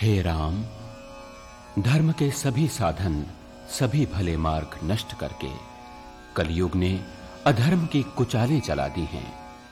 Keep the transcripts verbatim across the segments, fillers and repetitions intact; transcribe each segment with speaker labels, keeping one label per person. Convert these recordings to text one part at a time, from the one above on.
Speaker 1: हे राम, धर्म के सभी साधन, सभी भले मार्ग नष्ट करके कलयुग ने अधर्म की कुचालें चला दी हैं।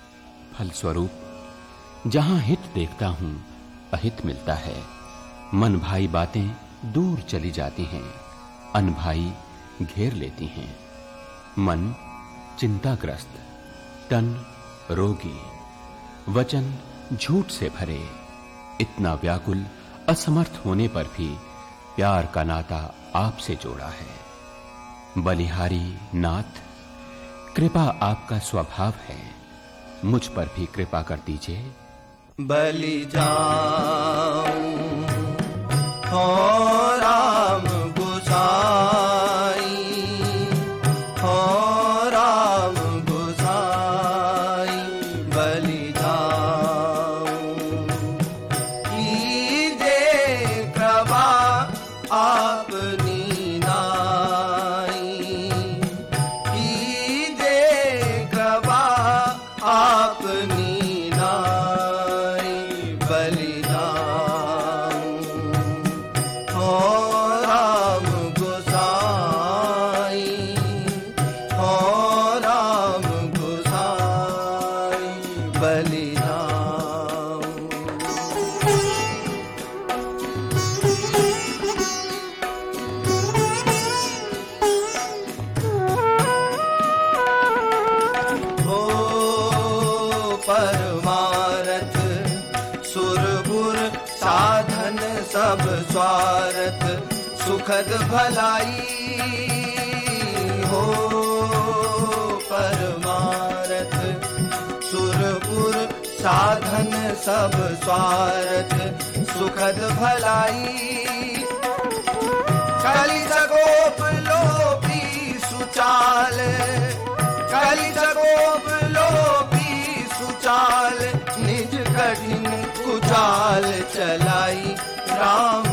Speaker 1: फलस्वरूप जहां हित देखता हूं, अहित मिलता है। मन भाई बातें दूर चली जाती हैं, अन भाई घेर लेती हैं। मन चिंताग्रस्त, तन रोगी, वचन झूठ से भरे, इतना व्याकुल असमर्थ होने पर भी प्यार का नाता आपसे जोड़ा है। बलिहारी नाथ, कृपा आपका स्वभाव है, मुझ पर भी कृपा कर दीजिए।
Speaker 2: बलि जाऊं हो राम गोसाई, हो राम गोसाई, बलि जाऊं कीजे कृपा आपनी नाई, कीजे कृपा आपनी नाई, बलि जाऊं हो राम गोसाई, हो राम गोसाई, बलि जाऊं। हो परमारथ सुरगुर साधन सब स्वार्थ, सुखद भलाई हो परमारथ सुरगुर साधन सब स्वार्थ, सुखद भलाई। कलि सगोप लोभी सुचाल, कलि सगोप लोभी सुचाल, निज कठिन कुचाल चलाई, राम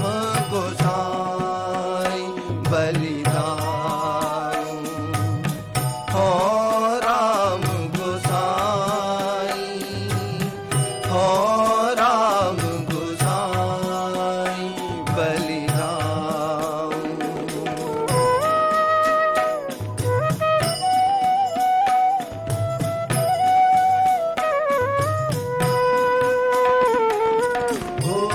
Speaker 2: गोसाई, बलि जाऊं हो राम गोसाई, हो राम गोसाई, बलि जाऊं। हो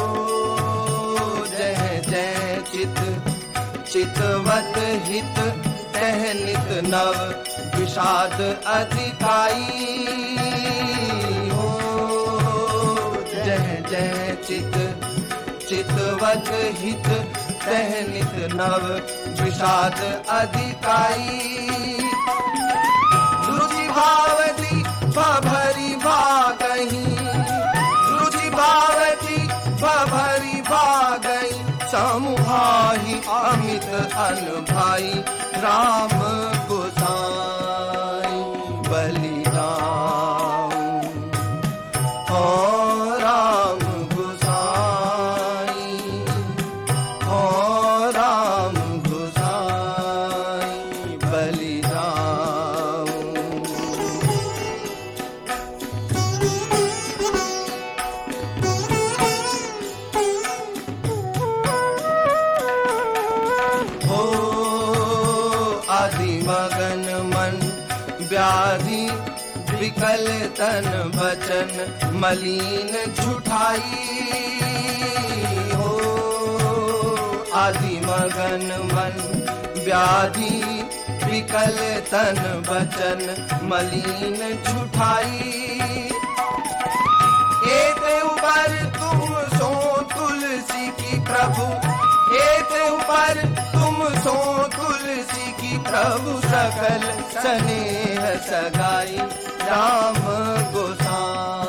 Speaker 2: जय जय चित चितवत हित, तह नित नव विषाद अधिकाई। हो जय जय चित चितवत हित, तह नित नव विषाद अधिकाई। रुचि भावती भभरी भागही, रुचि भावती भभरी भागही, समुहाहि अमित अन भाई, राम गोसाई, बलि जाऊं हो राम गोसाई, हो राम गोसाई, बलि जाऊं। हो आदि मगन मन व्याधि, विकल तन वचन मलिन झूठाई। हो आदि मगन मन व्याधि, विकल तन वचन मलिन झूठाई। एते ऊपर तुम सो तुलसी की प्रभु, एते ऊपर तुम सो तुलसी की प्रभु, सकल स्नेह सगाई, राम गोसाई।